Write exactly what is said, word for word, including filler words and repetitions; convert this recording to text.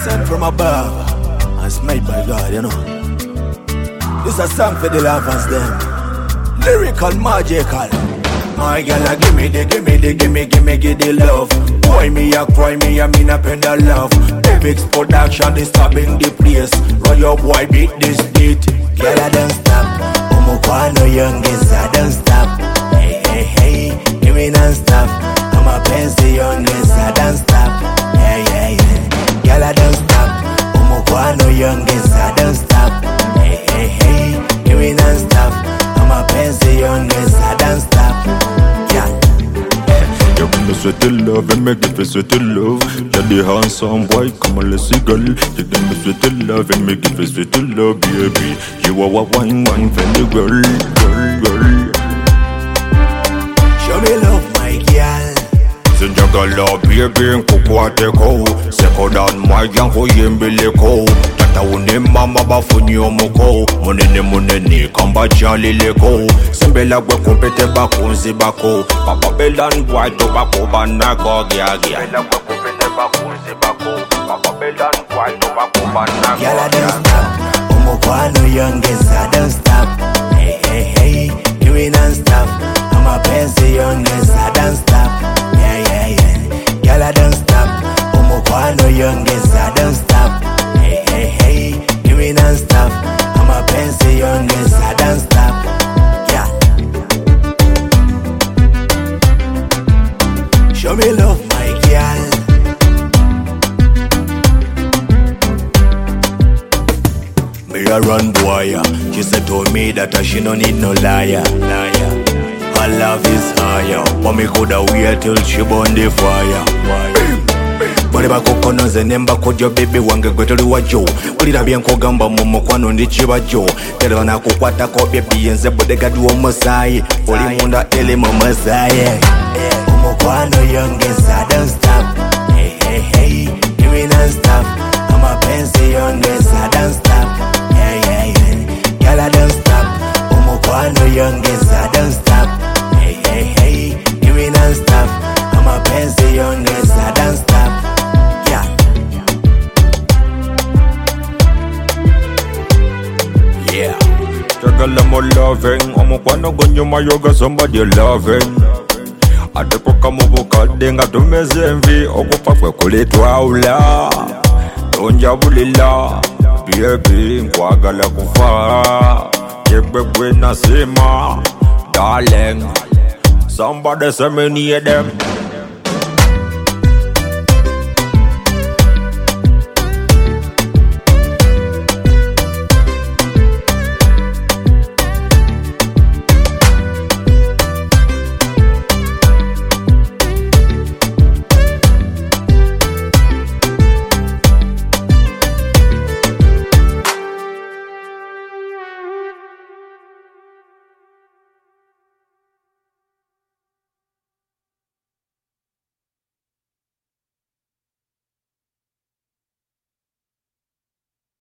Sent from above, and made by God, you know. This a song for the lovers, them. Lyrical, magical. My girl, give me the, give me the, give me, give me, give the love. Boy, me a cry, me a mean a pen the love. Epics production, disturbing the place. Royal boy beat this beat. Girl, I don't stop. Umukwano youngest, I don't stop. Hey, hey, hey, give me non-stop. I'm a pensionist, I don't stop. Hey, hey, hey, girl, I don't stop. Umukwano youngest, I don't stop. Hey, hey, hey, give me non-stop. I'm a pensionist, I don't stop. Yeah. You give me sweet love and make it sweet love. You're the handsome boy, come on, let's see girl. You give me sweet love and make it sweet love, baby. You are a wine, wine, friendly girl, girl, girl. Show me love, my girl. Sinjagala baby nkukwateko sekodan mayango yembeliko tata une mama bafuni omuko munene munene kamba jalileko sembela gwe kompete bakunzi bako papa belan bwaito bako banako gya gya sembela gwe kompete bakunzi bako papa belan bwaito bako banako girl, I don't stop. Umukwano youngest, I don't stop. Hey, hey, hey, give me non-stop. I'm a pensionist, I don't stop. Yeah, yeah, yeah, girl, I don't stop. Umukwano youngest, I don't stop. Hey, hey, hey, give me non-stop. I'm a pensionist, I don't stop. Yeah. Show me love, my girl. Me a run boy, she said to me that she no need no liar, liar. Her love is higher, but me coulda wait till she burn the fire. Bali bakokono ze nemba kodyo baby wange gwetoli wajo ulira byenkogamba mu mukwano ndi kibajo tero nakukwata ko baby yenze bodyguard w'omusaayi oli munda ele mu musaayi umukwano youngest, I don't stop. Hey, hey, hey, give me non-stop. I'm a pensionist, I don't stop. Yeah, yeah, yeah, girl, I don't stop. Umukwano youngest, I don't stop. Hey, hey, hey, give me non-stop. I'm a pensionist, I don't stop. Yeah. Yeah. Jagala mo loving, umukwano gonyuma yoga somebody loving. Adepoka mubukade nga tumeze envi okufa fwe kulitwawula tonjabulila baby nkwagala kufa yegwe gwe nasema darling somebody say me need them.